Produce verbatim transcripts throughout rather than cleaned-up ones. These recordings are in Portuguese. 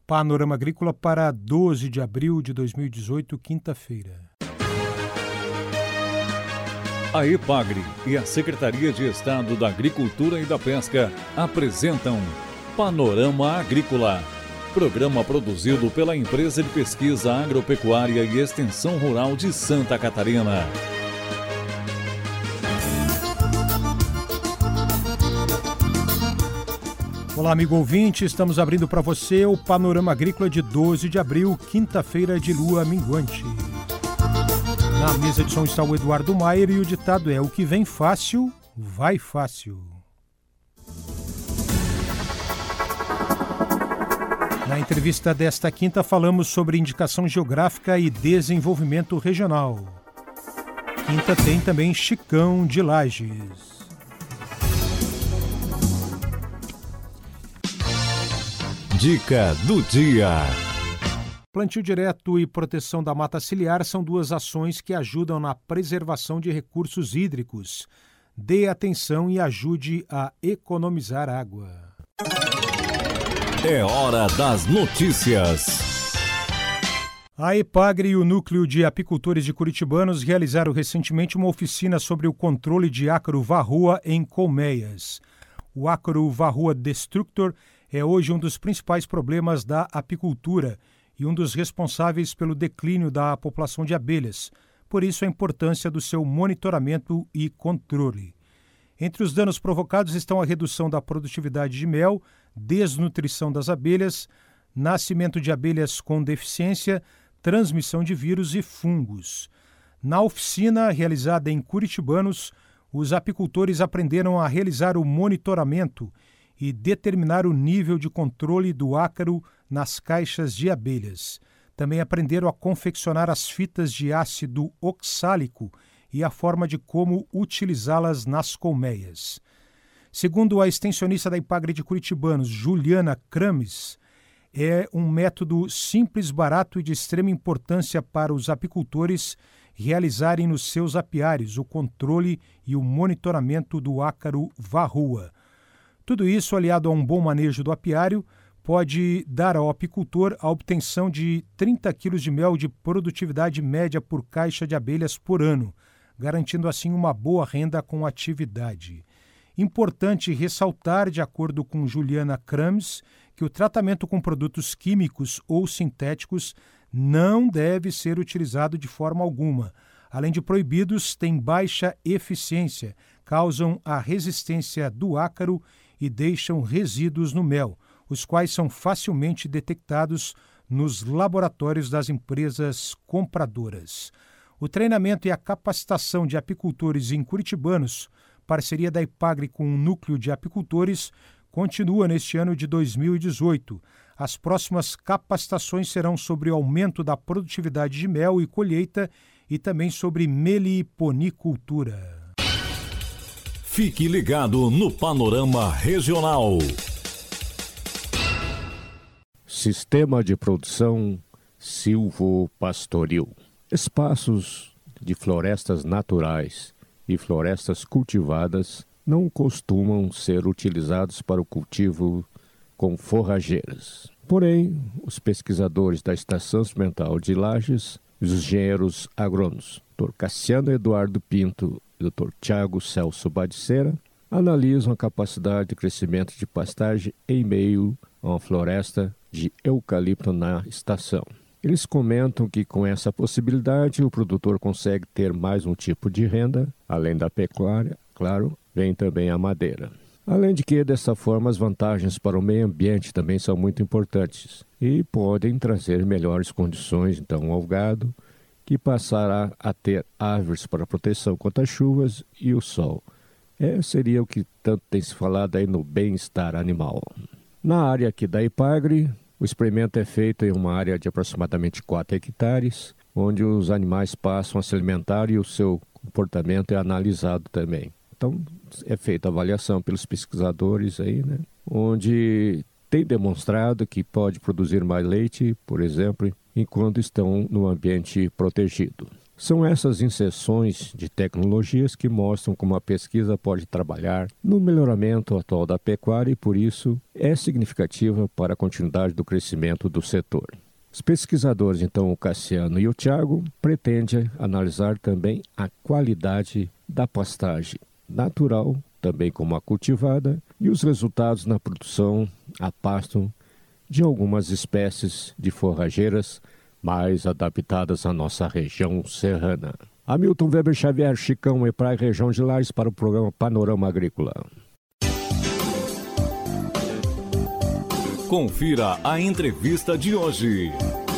Panorama Agrícola para doze de abril de dois mil e dezoito, quinta-feira. A EPAGRE e a Secretaria de Estado da Agricultura e da Pesca apresentam Panorama Agrícola, programa produzido pela Empresa de Pesquisa Agropecuária e Extensão Rural de Santa Catarina. Olá, amigo ouvinte, estamos abrindo para você o Panorama Agrícola de doze de abril, quinta-feira de lua minguante. Na mesa de som está o Eduardo Maier e o ditado é: o que vem fácil, vai fácil. Na entrevista desta quinta falamos sobre indicação geográfica e desenvolvimento regional. Quinta tem também Chicão de Lages. Dica do dia. Plantio direto e proteção da mata ciliar são duas ações que ajudam na preservação de recursos hídricos. Dê atenção e ajude a economizar água. É hora das notícias. A EPAGRE e o Núcleo de Apicultores de Curitibanos realizaram recentemente uma oficina sobre o controle de ácaro varroa em colmeias. O ácaro varroa destructor é hoje um dos principais problemas da apicultura e um dos responsáveis pelo declínio da população de abelhas. Por isso, a importância do seu monitoramento e controle. Entre os danos provocados estão a redução da produtividade de mel, desnutrição das abelhas, nascimento de abelhas com deficiência, transmissão de vírus e fungos. Na oficina, realizada em Curitibanos, os apicultores aprenderam a realizar o monitoramento e determinar o nível de controle do ácaro nas caixas de abelhas. Também aprenderam a confeccionar as fitas de ácido oxálico e a forma de como utilizá-las nas colmeias. Segundo a extensionista da EPAGRE de Curitibanos, Juliana Krames, é um método simples, barato e de extrema importância para os apicultores realizarem nos seus apiários o controle e o monitoramento do ácaro varroa. Tudo isso, aliado a um bom manejo do apiário, pode dar ao apicultor a obtenção de trinta quilos de mel de produtividade média por caixa de abelhas por ano, garantindo assim uma boa renda com a atividade. Importante ressaltar, de acordo com Juliana Krames, que o tratamento com produtos químicos ou sintéticos não deve ser utilizado de forma alguma. Além de proibidos, têm baixa eficiência, causam a resistência do ácaro e deixam resíduos no mel, os quais são facilmente detectados nos laboratórios das empresas compradoras. O treinamento e a capacitação de apicultores em Curitibanos, parceria da EPAGRE com o Núcleo de Apicultores, continua neste ano de dois mil e dezoito. As próximas capacitações serão sobre o aumento da produtividade de mel e colheita e também sobre meliponicultura. Fique ligado no Panorama Regional. Sistema de produção silvopastoril. Espaços de florestas naturais e florestas cultivadas não costumam ser utilizados para o cultivo com forrageiras. Porém, os pesquisadores da Estação Experimental de Lages, os engenheiros agrônomos, doutor Cassiano Eduardo Pinto e doutor Tiago Celso Badiceira, analisam a capacidade de crescimento de pastagem em meio a uma floresta de eucalipto na estação. Eles comentam que com essa possibilidade o produtor consegue ter mais um tipo de renda, além da pecuária, claro, vem também a madeira. Além de que, dessa forma, as vantagens para o meio ambiente também são muito importantes e podem trazer melhores condições, então, ao gado, que passará a ter árvores para proteção contra as chuvas e o sol. É, seria o que tanto tem se falado aí no bem-estar animal. Na área aqui da EPAGRE, o experimento é feito em uma área de aproximadamente quatro hectares, onde os animais passam a se alimentar e o seu comportamento é analisado também. Então, é feita a avaliação pelos pesquisadores aí, né? Onde tem demonstrado que pode produzir mais leite, por exemplo, enquanto estão no ambiente protegido. São essas inserções de tecnologias que mostram como a pesquisa pode trabalhar no melhoramento atual da pecuária e, por isso, é significativa para a continuidade do crescimento do setor. Os pesquisadores, então, o Cassiano e o Tiago, pretendem analisar também a qualidade da pastagem natural, também como a cultivada, e os resultados na produção a pasto de algumas espécies de forrageiras mais adaptadas à nossa região serrana. Hamilton Weber Xavier, Chicão e Praia, região de Lages, para o programa Panorama Agrícola. Confira a entrevista de hoje.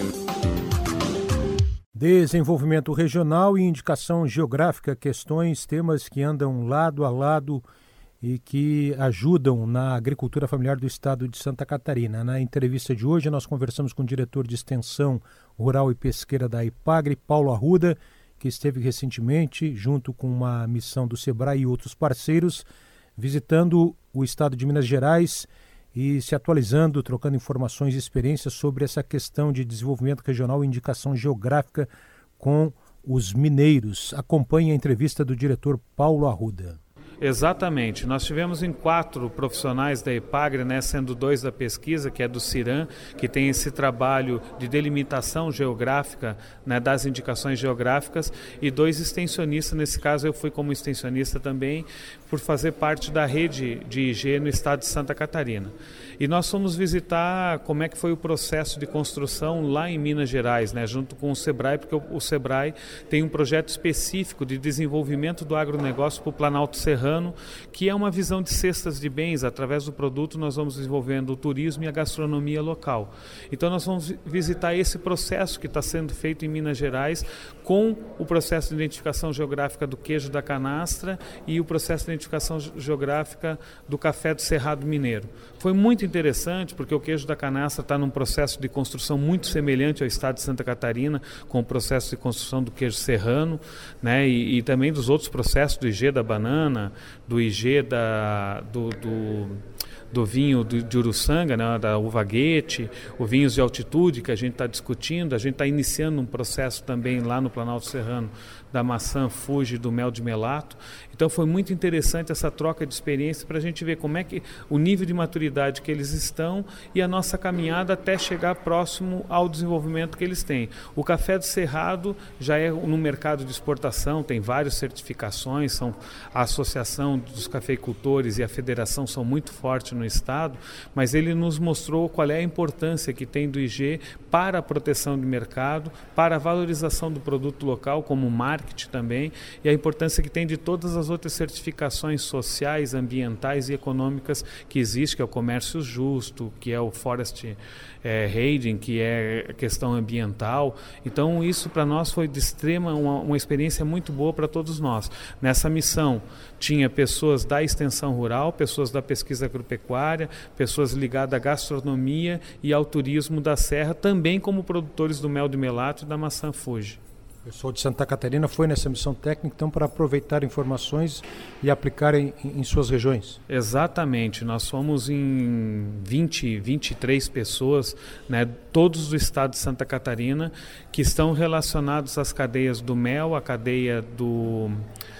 Desenvolvimento regional e indicação geográfica, questões, temas que andam lado a lado e que ajudam na agricultura familiar do estado de Santa Catarina. Na entrevista de hoje, nós conversamos com o diretor de Extensão Rural e Pesqueira da Ipagre, Paulo Arruda, que esteve recentemente, junto com uma missão do SEBRAE e outros parceiros, visitando o estado de Minas Gerais e se atualizando, trocando informações e experiências sobre essa questão de desenvolvimento regional e indicação geográfica com os mineiros. Acompanhe a entrevista do diretor Paulo Arruda. Exatamente. Nós tivemos em quatro profissionais da Ipagre, né, sendo dois da pesquisa, que é do CIRAM, que tem esse trabalho de delimitação geográfica, né, das indicações geográficas, e dois extensionistas. Nesse caso eu fui como extensionista também, por fazer parte da rede de I G no estado de Santa Catarina. E nós fomos visitar como é que foi o processo de construção lá em Minas Gerais, né, junto com o SEBRAE, porque o, o SEBRAE tem um projeto específico de desenvolvimento do agronegócio para o Planalto Serrano, que é uma visão de cestas de bens. Através do produto nós vamos desenvolvendo o turismo e a gastronomia local. Então nós vamos visitar esse processo que está sendo feito em Minas Gerais, com o processo de identificação geográfica do queijo da canastra e o processo de identificação geográfica do café do Cerrado Mineiro. Foi muito interessante porque o queijo da canastra está num processo de construção muito semelhante ao estado de Santa Catarina, com o processo de construção do queijo serrano, né, e, e também dos outros processos do I G da banana, do I G da, do, do, do vinho de, de Uruçanga, né, da uva guete, os vinhos de altitude que a gente está discutindo. A gente está iniciando um processo também lá no Planalto Serrano da maçã Fuji, do mel de melato. Então foi muito interessante essa troca de experiência para a gente ver como é que o nível de maturidade que eles estão e a nossa caminhada até chegar próximo ao desenvolvimento que eles têm. O café do Cerrado já é no mercado de exportação, tem várias certificações, são, a Associação dos Cafeicultores e a Federação são muito fortes no estado, mas ele nos mostrou qual é a importância que tem do I G para a proteção do mercado, para a valorização do produto local, como marketing também, e a importância que tem de todas as outras certificações sociais, ambientais e econômicas que existem, que é o comércio justo, que é o forest é, rating, que é a questão ambiental. Então isso para nós foi de extrema, uma, uma experiência muito boa para todos nós. Nessa missão tinha pessoas da extensão rural, pessoas da pesquisa agropecuária, pessoas ligadas à gastronomia e ao turismo da serra, também como produtores do mel de melato e da maçã Fuji. O pessoal de Santa Catarina foi nessa missão técnica, então, para aproveitar informações e aplicar em, em suas regiões? Exatamente. Nós fomos em vinte, vinte e três pessoas, né, todos do estado de Santa Catarina, que estão relacionados às cadeias do mel, à cadeia do...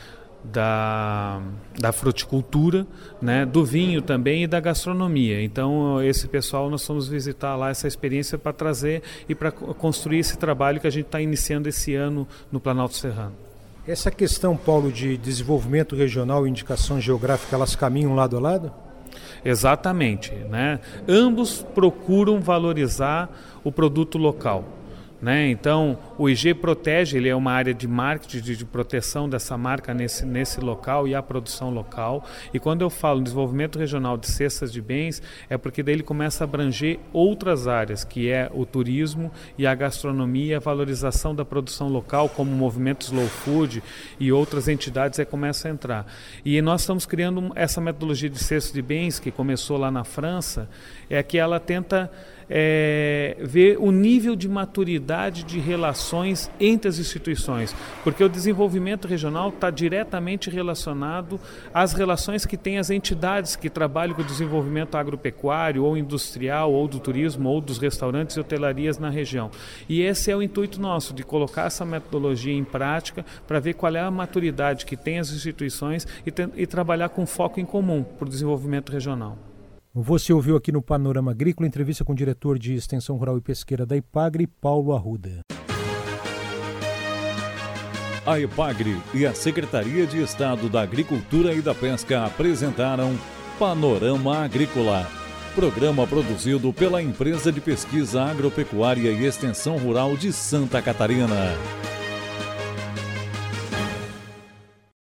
Da, da fruticultura, né, do vinho também e da gastronomia. Então esse pessoal nós fomos visitar lá, essa experiência para trazer e para construir esse trabalho que a gente está iniciando esse ano no Planalto Serrano. Essa questão, Paulo, de desenvolvimento regional e indicação geográfica, elas caminham lado a lado? Exatamente, né? Ambos procuram valorizar o produto local. Né? Então o I G protege, ele é uma área de marketing, de, de proteção dessa marca nesse, nesse local e a produção local. E quando eu falo desenvolvimento regional de cestas de bens, é porque daí ele começa a abranger outras áreas, que é o turismo e a gastronomia, a valorização da produção local, como o movimento Slow Food e outras entidades aí começam a entrar. E nós estamos criando essa metodologia de cestas de bens, que começou lá na França, é que ela tenta é, ver o nível de maturidade de relações entre as instituições, porque o desenvolvimento regional está diretamente relacionado às relações que têm as entidades que trabalham com o desenvolvimento agropecuário ou industrial ou do turismo ou dos restaurantes e hotelarias na região. E esse é o intuito nosso, de colocar essa metodologia em prática para ver qual é a maturidade que tem as instituições e, te, e trabalhar com foco em comum para o desenvolvimento regional. Você ouviu aqui no Panorama Agrícola entrevista com o diretor de Extensão Rural e Pesqueira da Epagre, Paulo Arruda. A Epagre e a Secretaria de Estado da Agricultura e da Pesca apresentaram Panorama Agrícola, programa produzido pela Empresa de Pesquisa Agropecuária e Extensão Rural de Santa Catarina.